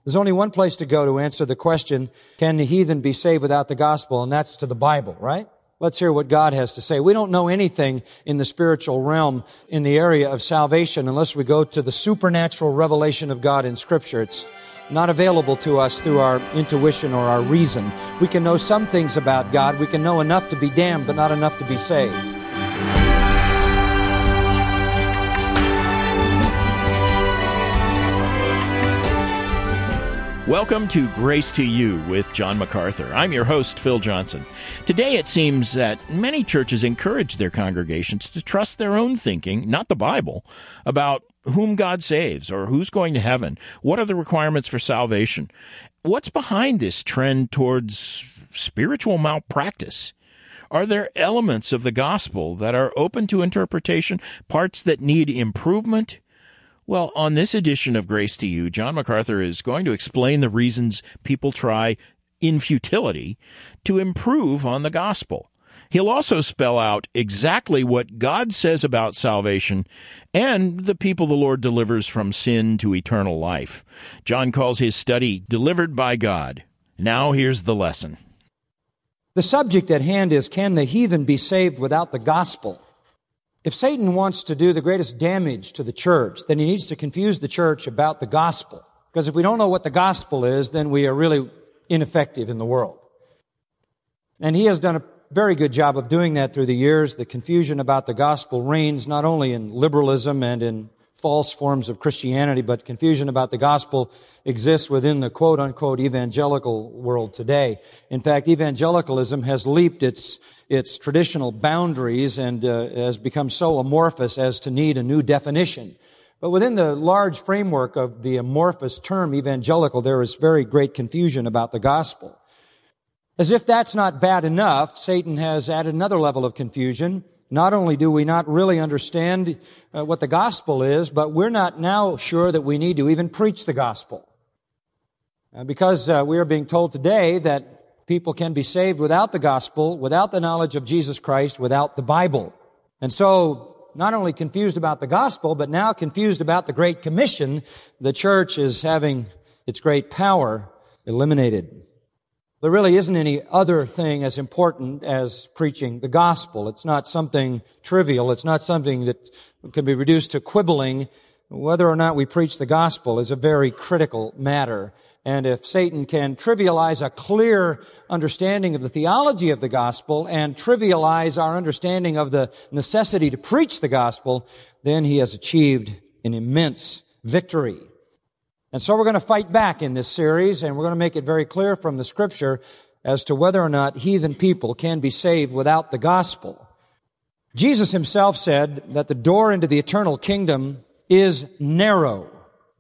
There's only one place to go to answer the question, can the heathen be saved without the gospel? And that's to the Bible, right? Let's hear what God has to say. We don't know anything in the spiritual realm in the area of salvation unless we go to the supernatural revelation of God in Scripture. It's not available to us through our intuition or our reason. We can know some things about God. We can know enough to be damned, but not enough to be saved. Welcome to Grace to You with John MacArthur. I'm your host, Phil Johnson. Today it seems that many churches encourage their congregations to trust their own thinking, not the Bible, about whom God saves or who's going to heaven. What are the requirements for salvation? What's behind this trend towards spiritual malpractice? Are there elements of the gospel that are open to interpretation, parts that need improvement? Well, on this edition of Grace to You, John MacArthur is going to explain the reasons people try, in futility, to improve on the gospel. He'll also spell out exactly what God says about salvation and the people the Lord delivers from sin to eternal life. John calls his study Delivered by God. Now here's the lesson. The subject at hand is, can the heathen be saved without the gospel? If Satan wants to do the greatest damage to the church, then he needs to confuse the church about the gospel. Because if we don't know what the gospel is, then we are really ineffective in the world. And he has done a very good job of doing that through the years. The confusion about the gospel reigns not only in liberalism and in false forms of Christianity, but confusion about the gospel exists within the quote-unquote evangelical world today. In fact, evangelicalism has leaped its traditional boundaries and has become so amorphous as to need a new definition. But within the large framework of the amorphous term evangelical, there is very great confusion about the gospel. As if that's not bad enough, Satan has added another level of confusion. Not only do we not really understand what the gospel is, but we're not now sure that we need to even preach the gospel. Because we are being told today that people can be saved without the gospel, without the knowledge of Jesus Christ, without the Bible. And so, not only confused about the gospel, but now confused about the Great Commission, the church is having its great power eliminated. There really isn't any other thing as important as preaching the gospel. It's not something trivial. It's not something that can be reduced to quibbling. Whether or not we preach the gospel is a very critical matter. And if Satan can trivialize a clear understanding of the theology of the gospel and trivialize our understanding of the necessity to preach the gospel, then he has achieved an immense victory. And so we're going to fight back in this series, and we're going to make it very clear from the Scripture as to whether or not heathen people can be saved without the gospel. Jesus himself said that the door into the eternal kingdom is narrow.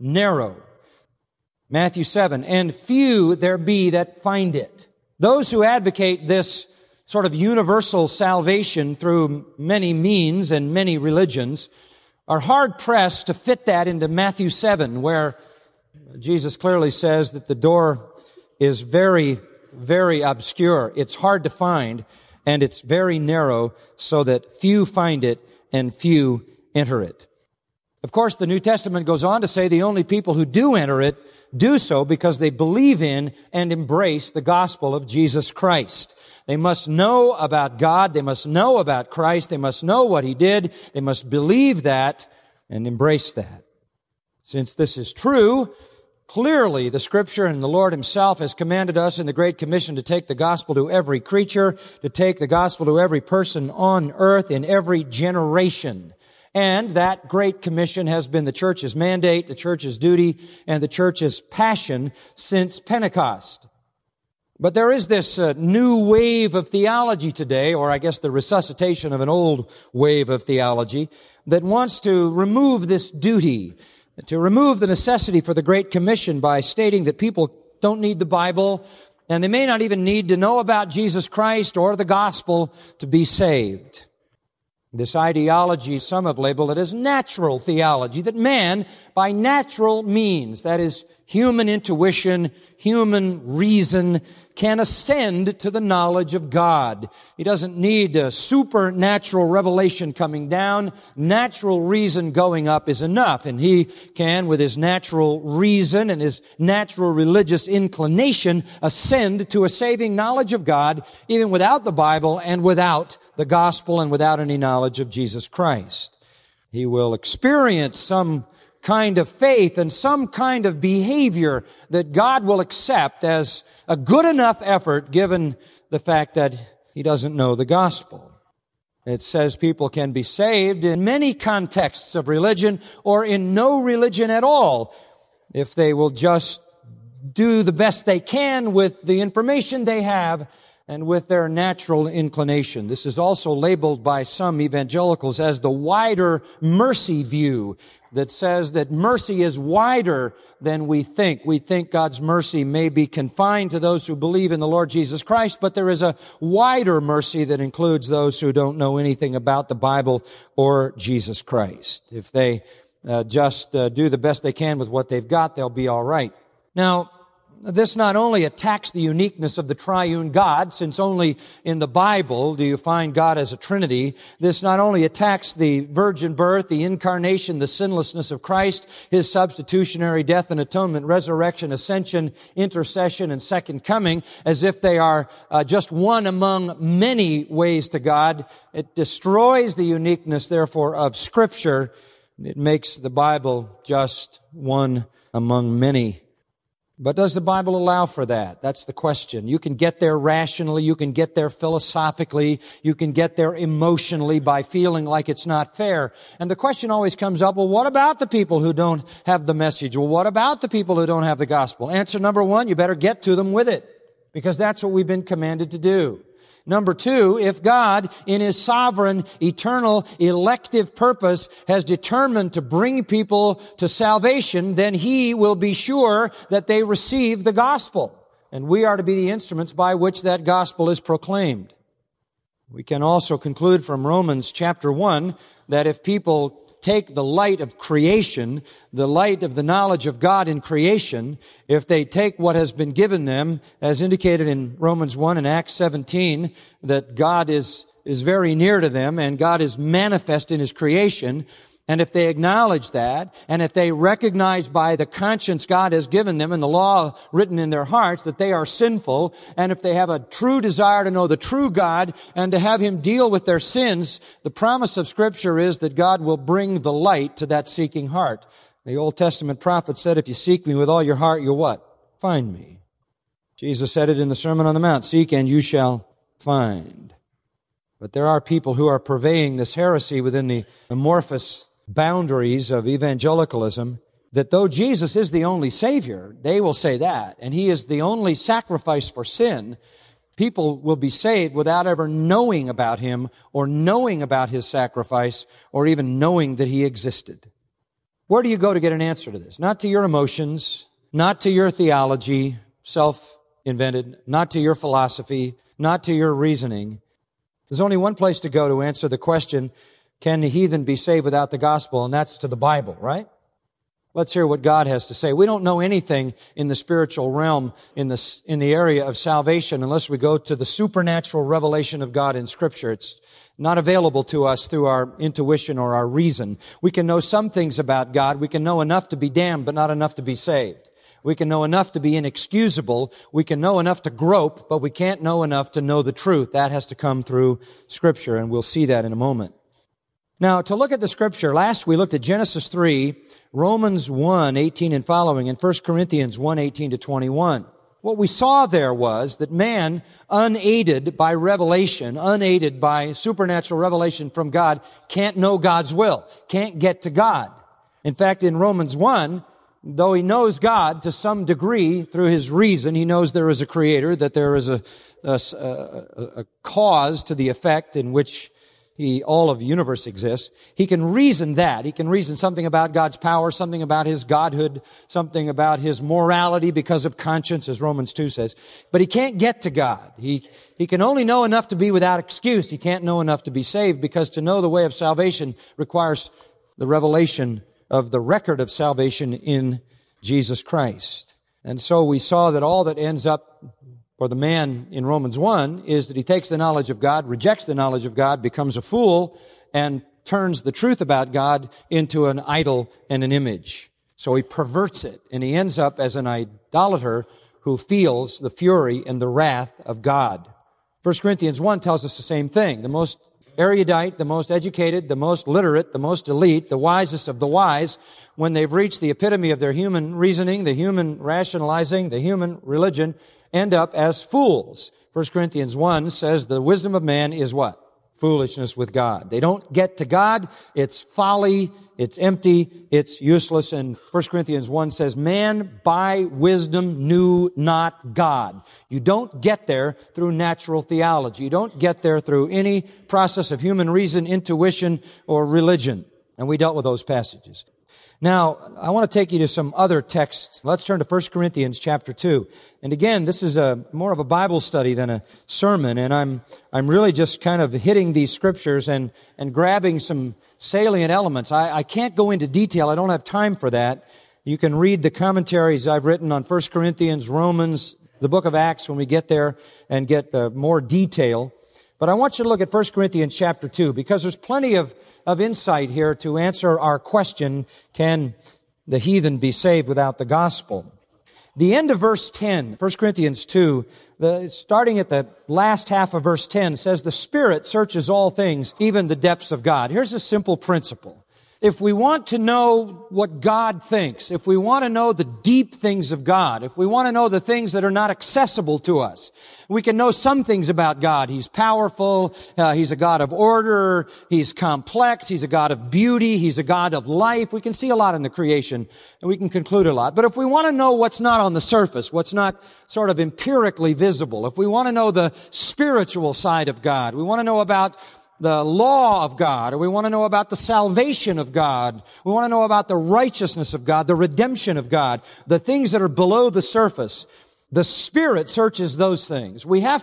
Matthew 7, and few there be that find it. Those who advocate this sort of universal salvation through many means and many religions are hard-pressed to fit that into Matthew 7, where Jesus clearly says that the door is very, very obscure. It's hard to find, and it's very narrow, so that few find it and few enter it. Of course, the New Testament goes on to say the only people who do enter it do so because they believe in and embrace the gospel of Jesus Christ. They must know about God. They must know about Christ. They must know what He did. They must believe that and embrace that. Since this is true, clearly the Scripture and the Lord Himself has commanded us in the Great Commission to take the gospel to every creature, to take the gospel to every person on earth in every generation. And that Great Commission has been the church's mandate, the church's duty, and the church's passion since Pentecost. But there is this new wave of theology today, or I guess the resuscitation of an old wave of theology, that wants to remove this duty, to remove the necessity for the Great Commission by stating that people don't need the Bible, and they may not even need to know about Jesus Christ or the gospel to be saved. This ideology, some have labeled it as natural theology, that man, by natural means, that is, human intuition, human reason, can ascend to the knowledge of God. He doesn't need a supernatural revelation coming down. Natural reason going up is enough, and he can, with his natural reason and his natural religious inclination, ascend to a saving knowledge of God, even without the Bible and without the gospel and without any knowledge of Jesus Christ. He will experience some kind of faith and some kind of behavior that God will accept as a good enough effort given the fact that he doesn't know the gospel. It says people can be saved in many contexts of religion or in no religion at all if they will just do the best they can with the information they have and with their natural inclination. This is also labeled by some evangelicals as the wider mercy view that says that mercy is wider than we think. We think God's mercy may be confined to those who believe in the Lord Jesus Christ, but there is a wider mercy that includes those who don't know anything about the Bible or Jesus Christ. If they just do the best they can with what they've got, they'll be all right. Now, this not only attacks the uniqueness of the triune God, since only in the Bible do you find God as a Trinity. This not only attacks the virgin birth, the incarnation, the sinlessness of Christ, his substitutionary death and atonement, resurrection, ascension, intercession, and second coming, as if they are just one among many ways to God. It destroys the uniqueness, therefore, of Scripture. It makes the Bible just one among many. But does the Bible allow for that? That's the question. You can get there rationally, you can get there philosophically, you can get there emotionally by feeling like it's not fair. And the question always comes up, well, what about the people who don't have the message? Well, what about the people who don't have the gospel? Answer number one, you better get to them with it, because that's what we've been commanded to do. Number two, if God, in his sovereign, eternal, elective purpose, has determined to bring people to salvation, then he will be sure that they receive the gospel. And we are to be the instruments by which that gospel is proclaimed. We can also conclude from Romans chapter 1 that if people take the light of creation, the light of the knowledge of God in creation, if they take what has been given them, as indicated in Romans 1 and Acts 17, that God is very near to them and God is manifest in his creation, and if they acknowledge that, and if they recognize by the conscience God has given them and the law written in their hearts that they are sinful, and if they have a true desire to know the true God and to have him deal with their sins, the promise of Scripture is that God will bring the light to that seeking heart. The Old Testament prophet said, if you seek me with all your heart, you'll what? Find me. Jesus said it in the Sermon on the Mount, seek and you shall find. But there are people who are purveying this heresy within the amorphous boundaries of evangelicalism, that though Jesus is the only Savior, they will say that, and he is the only sacrifice for sin, people will be saved without ever knowing about him or knowing about his sacrifice or even knowing that he existed. Where do you go to get an answer to this? Not to your emotions, not to your theology, self-invented, not to your philosophy, not to your reasoning. There's only one place to go to answer the question, can the heathen be saved without the gospel? And that's to the Bible, right? Let's hear what God has to say. We don't know anything in the spiritual realm, in the area of salvation, unless we go to the supernatural revelation of God in Scripture. It's not available to us through our intuition or our reason. We can know some things about God. We can know enough to be damned, but not enough to be saved. We can know enough to be inexcusable. We can know enough to grope, but we can't know enough to know the truth. That has to come through Scripture, and we'll see that in a moment. Now, to look at the Scripture, last we looked at Genesis 3, Romans 1, 18 and following, and 1 Corinthians 1, 18 to 21. What we saw there was that man, unaided by revelation, unaided by supernatural revelation from God, can't know God's will, can't get to God. In fact, in Romans 1, though he knows God to some degree through his reason, he knows there is a creator, that there is a cause to the effect in which all of the universe exists. He can reason that. He can reason something about God's power, something about His godhood, something about His morality because of conscience, as Romans 2 says. But he can't get to God. He can only know enough to be without excuse. He can't know enough to be saved, because to know the way of salvation requires the revelation of the record of salvation in Jesus Christ. And so we saw that all that ends up for the man in Romans 1 is that he takes the knowledge of God, rejects the knowledge of God, becomes a fool, and turns the truth about God into an idol and an image. So he perverts it, and he ends up as an idolater who feels the fury and the wrath of God. 1 Corinthians 1 tells us the same thing. The most erudite, the most educated, the most literate, the most elite, the wisest of the wise, when they've reached the epitome of their human reasoning, the human rationalizing, the human religion, end up as fools. 1 Corinthians 1 says the wisdom of man is what? Foolishness with God. They don't get to God. It's folly. It's empty. It's useless. And 1 Corinthians 1 says, man by wisdom knew not God. You don't get there through natural theology. You don't get there through any process of human reason, intuition, or religion. And we dealt with those passages. Now, I want to take you to some other texts. Let's turn to 1 Corinthians chapter 2. And again, this is more of a Bible study than a sermon, and I'm really just kind of hitting these scriptures and grabbing some salient elements. I can't go into detail. I don't have time for that. You can read the commentaries I've written on 1 Corinthians, Romans, the book of Acts when we get there and get more detail. But I want you to look at 1 Corinthians chapter 2, because there's plenty of insight here to answer our question, can the heathen be saved without the gospel? The end of verse 10, 1 Corinthians 2, starting at the last half of verse 10, says, the Spirit searches all things, even the depths of God. Here's a simple principle. If we want to know what God thinks, if we want to know the deep things of God, if we want to know the things that are not accessible to us, we can know some things about God. He's powerful. He's a God of order. He's complex. He's a God of beauty. He's a God of life. We can see a lot in the creation, and we can conclude a lot. But if we want to know what's not on the surface, what's not sort of empirically visible, if we want to know the spiritual side of God, we want to know about the law of God, or we want to know about the salvation of God. We want to know about the righteousness of God, the redemption of God, the things that are below the surface. The Spirit searches those things. We have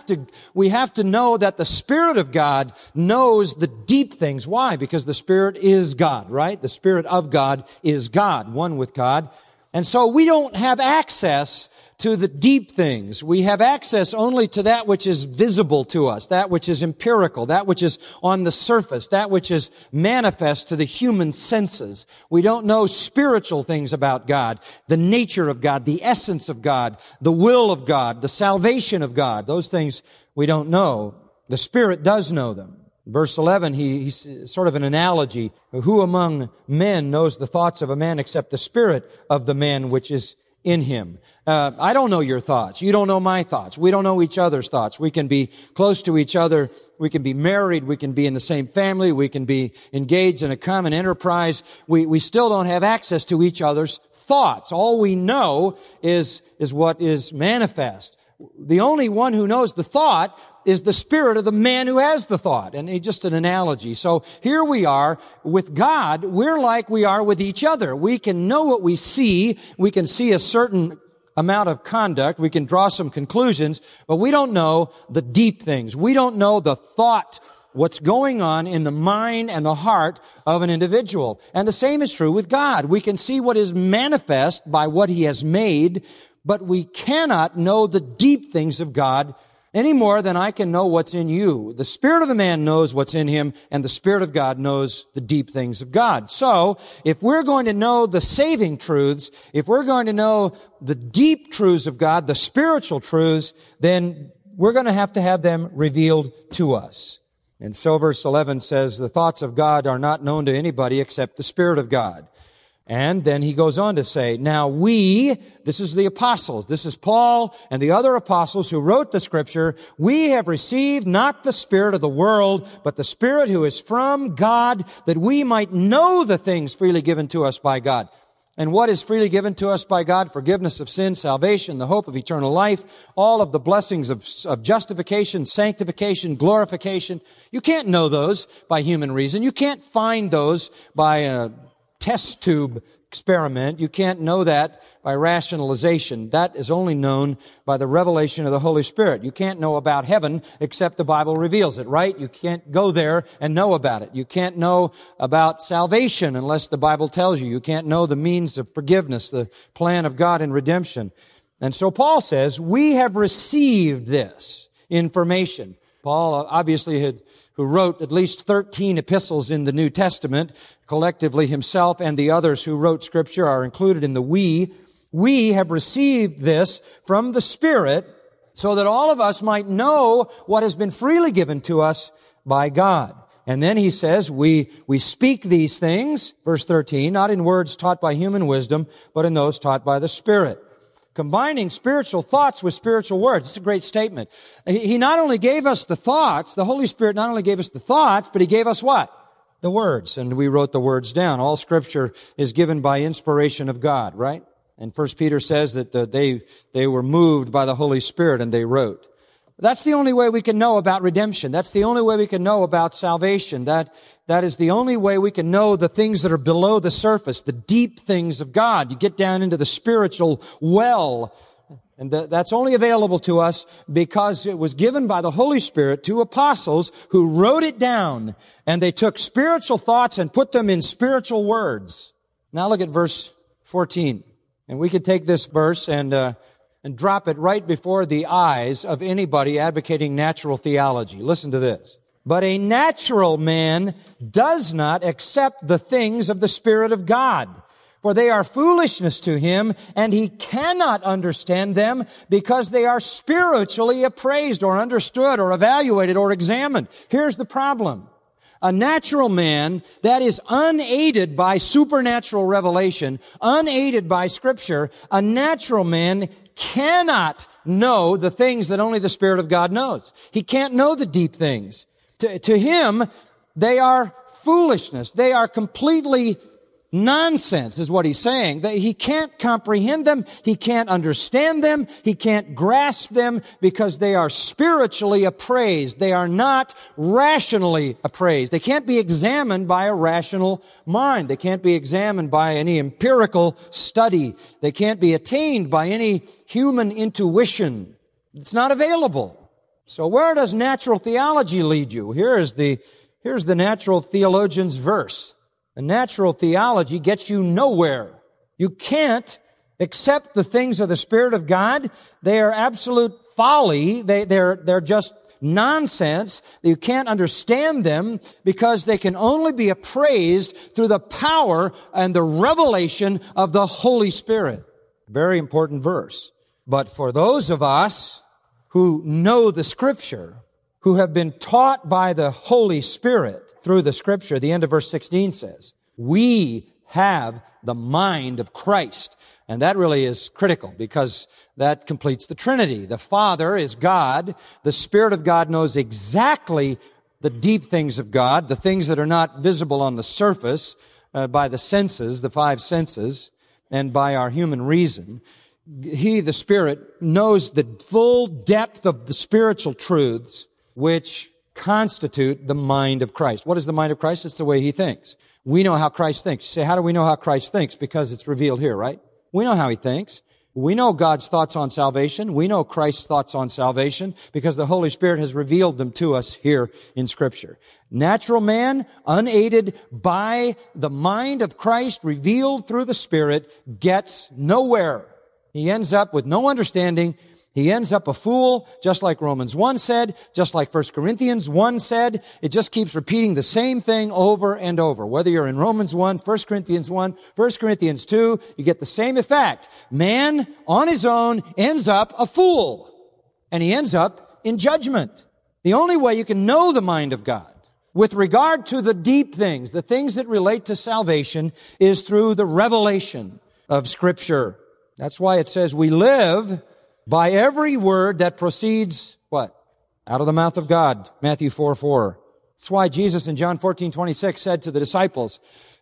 to know that the Spirit of God knows the deep things. Why? Because the Spirit is God, right? The Spirit of God is God, one with God. And so we don't have access to the deep things. We have access only to that which is visible to us, that which is empirical, that which is on the surface, that which is manifest to the human senses. We don't know spiritual things about God, the nature of God, the essence of God, the will of God, the salvation of God. Those things we don't know. The Spirit does know them. Verse 11, he's sort of an analogy. Who among men knows the thoughts of a man except the spirit of the man which is in him? I don't know your thoughts. You don't know my thoughts. We don't know each other's thoughts. We can be close to each other. We can be married. We can be in the same family. We can be engaged in a common enterprise. We still don't have access to each other's thoughts. All we know is what is manifest. The only one who knows the thought is the spirit of the man who has the thought. And it's just an analogy. So here we are with God. We're like we are with each other. We can know what we see. We can see a certain amount of conduct. We can draw some conclusions, but we don't know the deep things. We don't know the thought, what's going on in the mind and the heart of an individual. And the same is true with God. We can see what is manifest by what He has made, but we cannot know the deep things of God any more than I can know what's in you. The spirit of a man knows what's in him, and the Spirit of God knows the deep things of God. So, if we're going to know the saving truths, if we're going to know the deep truths of God, the spiritual truths, then we're going to have them revealed to us. And so verse 11 says, the thoughts of God are not known to anybody except the Spirit of God. And then he goes on to say, now this is the apostles, this is Paul and the other apostles who wrote the Scripture, we have received not the spirit of the world, but the Spirit who is from God, that we might know the things freely given to us by God. And what is freely given to us by God? Forgiveness of sin, salvation, the hope of eternal life, all of the blessings of justification, sanctification, glorification. You can't know those by human reason. You can't find those by a test tube experiment. You can't know that by rationalization. That is only known by the revelation of the Holy Spirit. You can't know about heaven except the Bible reveals it, right? You can't go there and know about it. You can't know about salvation unless the Bible tells you. You can't know the means of forgiveness, the plan of God in redemption. And so Paul says, we have received this information. Paul obviously who wrote at least 13 epistles in the New Testament. Collectively, himself and the others who wrote Scripture are included in the we. We have received this from the Spirit so that all of us might know what has been freely given to us by God. And then he says, we speak these things, verse 13, not in words taught by human wisdom, but in those taught by the Spirit. Combining spiritual thoughts with spiritual words. It's a great statement. He not only gave us the thoughts, the Holy Spirit not only gave us the thoughts, but He gave us what? The words. And we wrote the words down. All Scripture is given by inspiration of God, right? And 1 Peter says that they were moved by the Holy Spirit and they wrote. That's the only way we can know about redemption. That's the only way we can know about salvation. That is the only way we can know the things that are below the surface, the deep things of God. You get down into the spiritual well. And that's only available to us because it was given by the Holy Spirit to apostles who wrote it down. And they took spiritual thoughts and put them in spiritual words. Now look at verse 14. And we could take this verse and drop it right before the eyes of anybody advocating natural theology. Listen to this. But a natural man does not accept the things of the Spirit of God, for they are foolishness to him, and he cannot understand them because they are spiritually appraised or understood or evaluated or examined. Here's the problem. A natural man that is unaided by supernatural revelation, unaided by Scripture, a natural man cannot know the things that only the Spirit of God knows. He can't know the deep things. To him, they are foolishness. They are completely nonsense, is what he's saying. He can't comprehend them. He can't understand them. He can't grasp them because they are spiritually appraised. They are not rationally appraised. They can't be examined by a rational mind. They can't be examined by any empirical study. They can't be attained by any human intuition. It's not available. So where does natural theology lead you? Here's the natural theologian's verse. The natural theology gets you nowhere. You can't accept the things of the Spirit of God. They are absolute folly. They're just nonsense. You can't understand them because they can only be appraised through the power and the revelation of the Holy Spirit. Very important verse. But for those of us who know the Scripture, who have been taught by the Holy Spirit, through the Scripture, the end of verse 16 says, we have the mind of Christ. And that really is critical because that completes the Trinity. The Father is God. The Spirit of God knows exactly the deep things of God, the things that are not visible on the surface by the senses, the five senses, and by our human reason. He, the Spirit, knows the full depth of the spiritual truths which constitute the mind of Christ. What is the mind of Christ? It's the way He thinks. We know how Christ thinks. You say, how do we know how Christ thinks? Because it's revealed here, right? We know how He thinks. We know God's thoughts on salvation. We know Christ's thoughts on salvation because the Holy Spirit has revealed them to us here in Scripture. Natural man, unaided by the mind of Christ revealed through the Spirit, gets nowhere. He ends up with no understanding. He ends up a fool, just like Romans 1 said, just like 1 Corinthians 1 said. It just keeps repeating the same thing over and over. Whether you're in Romans 1, 1 Corinthians 1, 1 Corinthians 2, you get the same effect. Man, on his own, ends up a fool. And he ends up in judgment. The only way you can know the mind of God with regard to the deep things, the things that relate to salvation, is through the revelation of Scripture. That's why it says we live by every word that proceeds, what? Out of the mouth of God. Matthew 4:4. That's why Jesus in John 14:26 said to the disciples,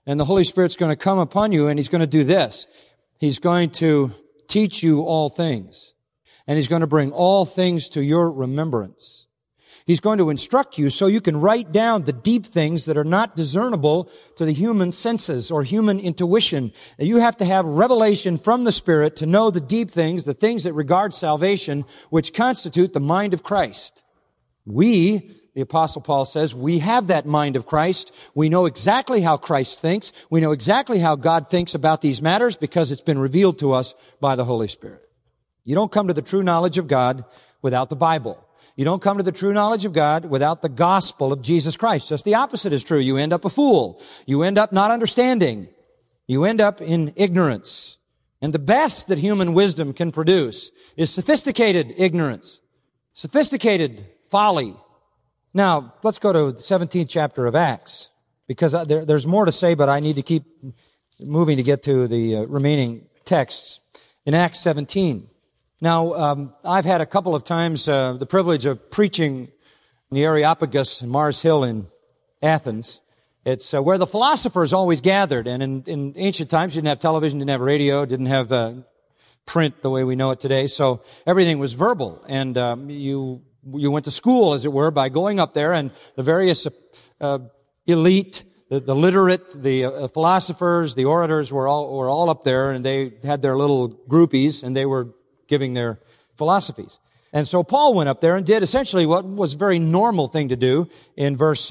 And the Holy Spirit's going to come upon you, and He's going to do this. He's going to teach you all things. And He's going to bring all things to your remembrance. He's going to instruct you so you can write down the deep things that are not discernible to the human senses or human intuition. You have to have revelation from the Spirit to know the deep things, the things that regard salvation, which constitute the mind of Christ. We, the Apostle Paul says, we have that mind of Christ. We know exactly how Christ thinks. We know exactly how God thinks about these matters because it's been revealed to us by the Holy Spirit. You don't come to the true knowledge of God without the Bible. You don't come to the true knowledge of God without the gospel of Jesus Christ. Just the opposite is true. You end up a fool. You end up not understanding. You end up in ignorance. And the best that human wisdom can produce is sophisticated ignorance, sophisticated folly. Now, let's go to the 17th chapter of Acts, because there's more to say, but I need to keep moving to get to the remaining texts. In Acts 17. Now, I've had a couple of times the privilege of preaching in the Areopagus in Mars Hill in Athens. It's where the philosophers always gathered. And in ancient times, you didn't have television, didn't have radio, didn't have print the way we know it today. So everything was verbal. And you went to school, as it were, by going up there, and the various elite, the literate, the philosophers, the orators were all up there, and they had their little groupies, and they were giving their philosophies. And so Paul went up there and did essentially what was a very normal thing to do in verse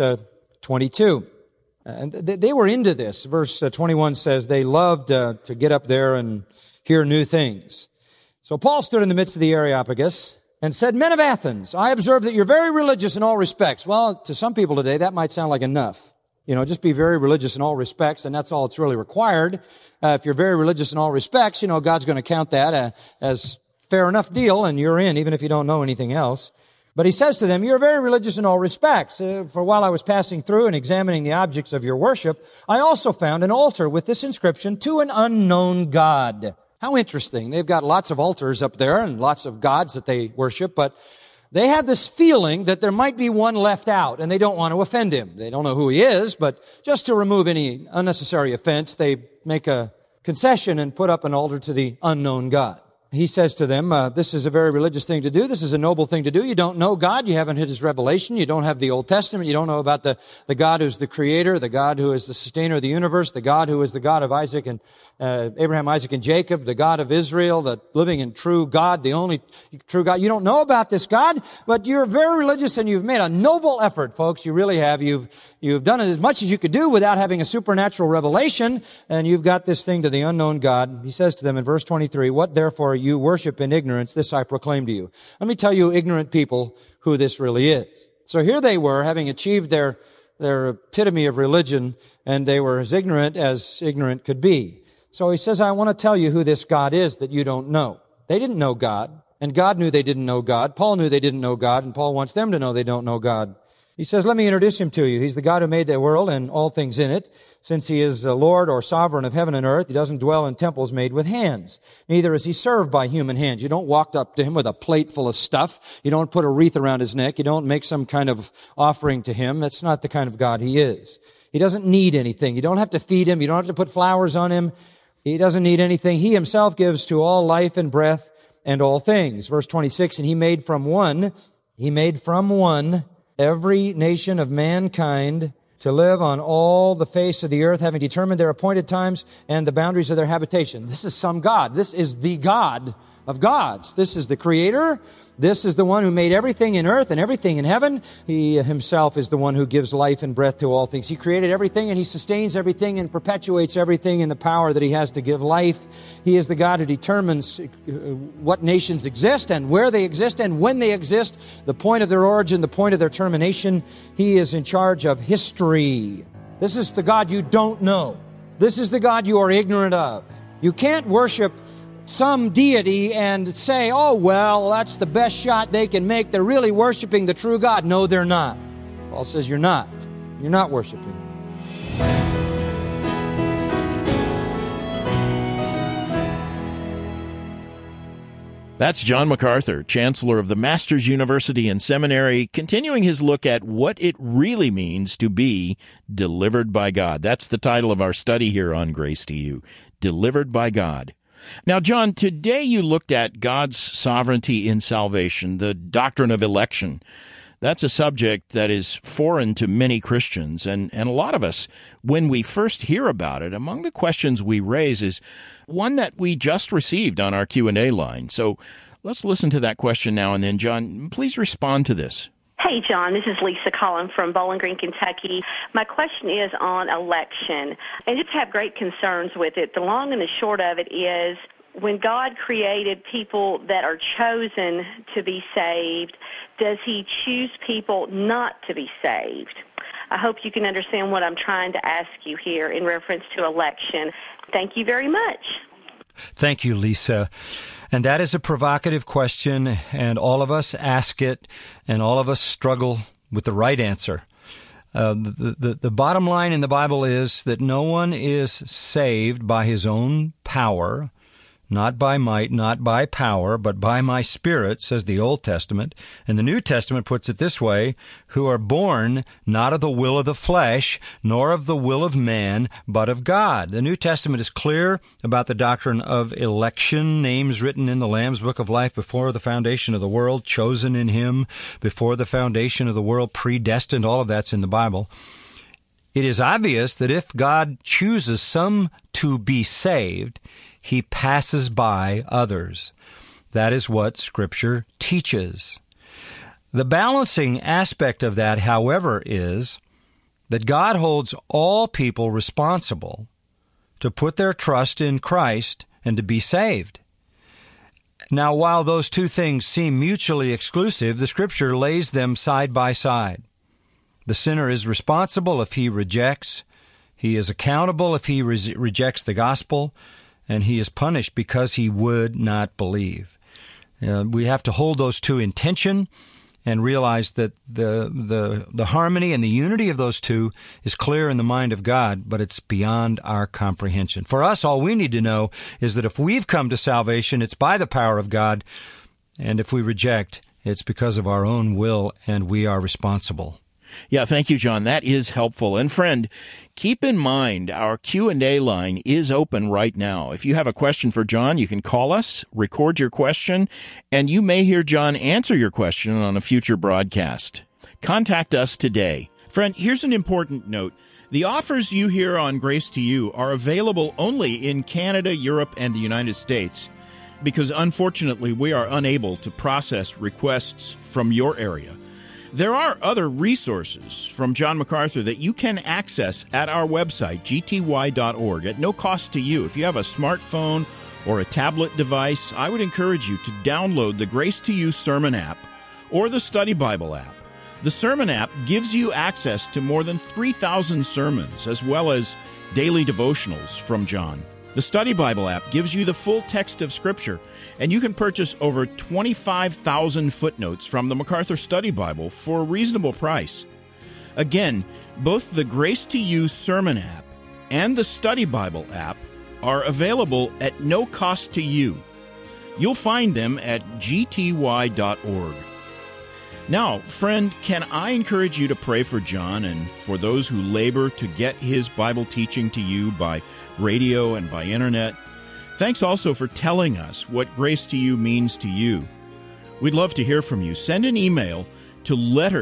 22. And they were into this. Verse 21 says they loved to get up there and hear new things. So Paul stood in the midst of the Areopagus and said, "Men of Athens, I observe that you're very religious in all respects." Well, to some people today, that might sound like enough. Just be very religious in all respects, and that's all it's really required. If you're very religious in all respects, God's going to count that as fair enough deal, and you're in, even if you don't know anything else. But he says to them, "You're very religious in all respects. For while I was passing through and examining the objects of your worship, I also found an altar with this inscription, 'To an unknown God.'" How interesting. They've got lots of altars up there and lots of gods that they worship, but they have this feeling that there might be one left out, and they don't want to offend him. They don't know who he is, but just to remove any unnecessary offense, they make a concession and put up an altar to the unknown God. He says to them, this is a very religious thing to do. This is a noble thing to do. You don't know God. You haven't hit His revelation. You don't have the Old Testament. You don't know about the God who's the Creator, the God who is the sustainer of the universe, the God who is the God of Isaac and Abraham, Isaac, and Jacob, the God of Israel, the living and true God, the only true God. You don't know about this God, but you're very religious, and you've made a noble effort, folks. You really have. You've done as much as you could do without having a supernatural revelation, and you've got this thing to the unknown God. He says to them in verse 23, "What therefore you worship in ignorance, this I proclaim to you." Let me tell you, ignorant people, who this really is. So here they were, having achieved their epitome of religion, and they were as ignorant could be. So he says, I want to tell you who this God is that you don't know. They didn't know God, and God knew they didn't know God. Paul knew they didn't know God, and Paul wants them to know they don't know God. He says, let me introduce Him to you. He's the God who made the world and all things in it. Since He is the Lord or sovereign of heaven and earth, He doesn't dwell in temples made with hands. Neither is He served by human hands. You don't walk up to Him with a plate full of stuff. You don't put a wreath around His neck. You don't make some kind of offering to Him. That's not the kind of God He is. He doesn't need anything. You don't have to feed Him. You don't have to put flowers on Him. He doesn't need anything. He Himself gives to all life and breath and all things. Verse 26, and He made from one every nation of mankind to live on all the face of the earth, having determined their appointed times and the boundaries of their habitation. This is some God. This is the God of gods. This is the Creator. This is the one who made everything in earth and everything in heaven. He Himself is the one who gives life and breath to all things. He created everything, and He sustains everything and perpetuates everything in the power that He has to give life. He is the God who determines what nations exist and where they exist and when they exist, the point of their origin, the point of their termination. He is in charge of history. This is the God you don't know. This is the God you are ignorant of. You can't worship some deity and say, oh, well, that's the best shot they can make. They're really worshiping the true God. No, they're not. Paul says you're not. You're not worshiping Him. That's John MacArthur, Chancellor of the Masters University and Seminary, continuing his look at what it really means to be delivered by God. That's the title of our study here on Grace to You, Delivered by God. Now, John, today you looked at God's sovereignty in salvation, the doctrine of election. That's a subject that is foreign to many Christians, and a lot of us, when we first hear about it, among the questions we raise is one that we just received on our Q&A line. So let's listen to that question now, and then, John, please respond to this. Hey, John, this is Lisa Collin from Bowling Green, Kentucky. My question is on election, and just have great concerns with it. The long and the short of it is, when God created people that are chosen to be saved, does he choose people not to be saved? I hope you can understand what I'm trying to ask you here in reference to election. Thank you very much. Thank you, Lisa. And that is a provocative question, and all of us ask it, and all of us struggle with the right answer. The bottom line in the Bible is that no one is saved by his own power, not by might, not by power, but by my Spirit, says the Old Testament. And the New Testament puts it this way, who are born not of the will of the flesh, nor of the will of man, but of God. The New Testament is clear about the doctrine of election, names written in the Lamb's Book of Life before the foundation of the world, chosen in him before the foundation of the world, predestined. All of that's in the Bible. It is obvious that if God chooses some to be saved, he passes by others. That is what Scripture teaches. The balancing aspect of that, however, is that God holds all people responsible to put their trust in Christ and to be saved. Now, while those two things seem mutually exclusive, the Scripture lays them side by side. The sinner is responsible if he rejects. He is accountable if he rejects the gospel. And he is punished because he would not believe. We have to hold those two in tension and realize that the harmony and the unity of those two is clear in the mind of God, but it's beyond our comprehension. For us, all we need to know is that if we've come to salvation, it's by the power of God, and if we reject, it's because of our own will, and we are responsible. Yeah, thank you, John. That is helpful. And friend, keep in mind our Q&A line is open right now. If you have a question for John, you can call us, record your question, and you may hear John answer your question on a future broadcast. Contact us today. Friend, here's an important note. The offers you hear on Grace to You are available only in Canada, Europe, and the United States, because unfortunately we are unable to process requests from your area. There are other resources from John MacArthur that you can access at our website, gty.org, at no cost to you. If you have a smartphone or a tablet device, I would encourage you to download the Grace to You Sermon app or the Study Bible app. The Sermon app gives you access to more than 3,000 sermons, as well as daily devotionals from John. The Study Bible app gives you the full text of Scripture, and you can purchase over 25,000 footnotes from the MacArthur Study Bible for a reasonable price. Again, both the Grace to You Sermon app and the Study Bible app are available at no cost to you. You'll find them at gty.org. Now, friend, can I encourage you to pray for John and for those who labor to get his Bible teaching to you by radio and by internet? Thanks also for telling us what Grace to You means to you. We'd love to hear from you. Send an email to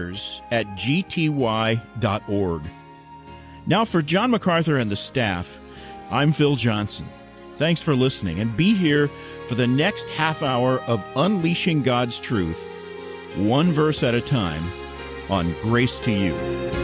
letters@gty.org. Now, for John MacArthur and the staff, I'm Phil Johnson. Thanks for listening, and be here for the next half hour of Unleashing God's Truth, one verse at a time, on Grace to You.